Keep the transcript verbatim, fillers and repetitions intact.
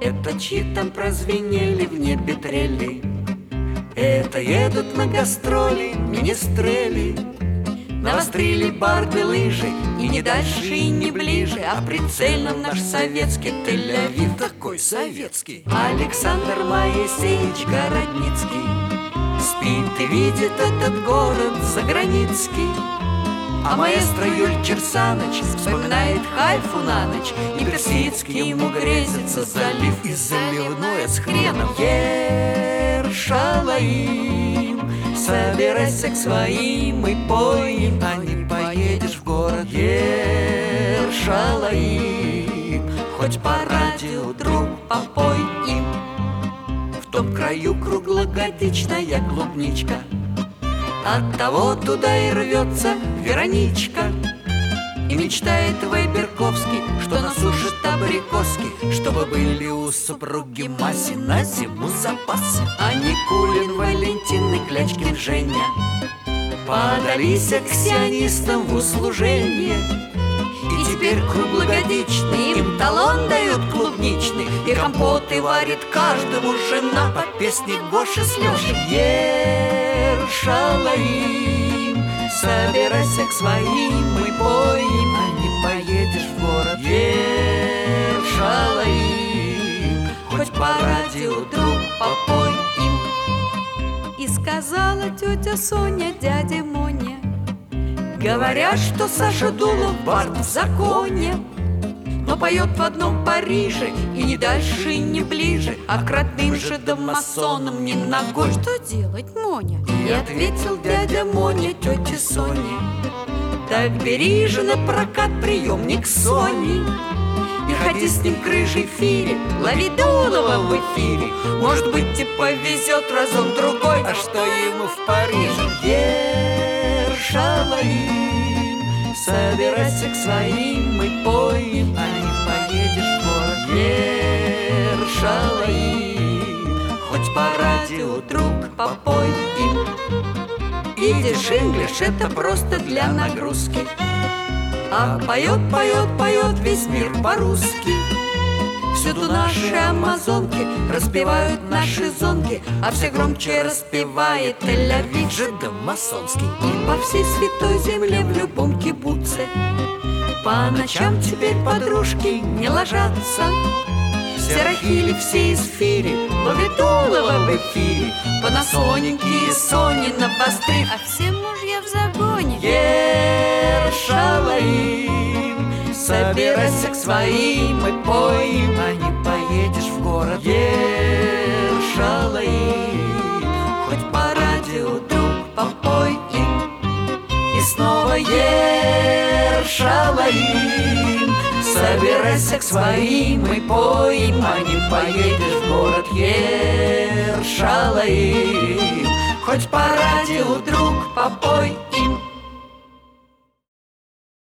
Это чьи там прозвенели в небе трели. Это едут на гастроли министрели. Навострили барды лыжи, и не дальше, и не ближе, а прицельно наш советский Тель-Авив. Такой советский Александр Моисеевич Городницкий спит и видит этот город заграницкий. А маэстро Юль Черсаныч вспоминает Хайфу на ночь, и персидский ему грезится залив. И заливное с хреном. Ершалаим, собирайся к своим и пой им, а не поедешь в город. Ершалаим, хоть по радио, друг, попой им. В том краю круглогодичная клубничка, оттого туда и рвется Вероничка. И мечтает Вайберковский, что насушит абрикоски, чтобы были у супруги Маси на зиму запасы. А Никулин, Валентин и Клячкин Женя подались к сионистам в услужение. И теперь круглогодичный им талон дают клубничный, и компоты варит каждому жена по песне Гоши с Лешей. Ершалаим, собирайся к своим и пой им, а не поедешь в город. Ершалаим, хоть по радио, друг, попой им. И сказала тетя Соня дяде Моне: говорят, что Саша Дулов бард в законе, но поет в одном Париже, и не дальше, и не ближе, а к родным же домасонам не ногой. Что делать, Моня? И ответил дядя Моня тете Соне: так бери же на прокат приемник Сони и ходи с ним к рыжей фире, лови Дулова в эфире. Может быть, тебе повезет разок-другой, а что ему в Париже? Ершалаим, собирайся к своим и пой им, а не поедешь в город. Ершалаим, хоть по радио, друг, попой им. Идиш инглиш, это просто для нагрузки, а поет, поет, поет весь мир по-русски. Всюду наши амазонки распевают наши зонги, а все громче распевает Тель-Авив жидомасонский. И по всей святой земле в любом кибуце по ночам теперь подружки не ложатся. Все рахили, все из фири, ловит Дулова в эфире, Панасоники и Сони навострив, А все мужья в загоне. Ершалаим, собирайся к своим и пой им, а не поедешь в город. Ершалаим, хоть по радио, друг, попой им. И снова Ершалаим, собирайся к своим и пой им, а не поедешь в город. Ершалаим, хоть по радио, друг, попой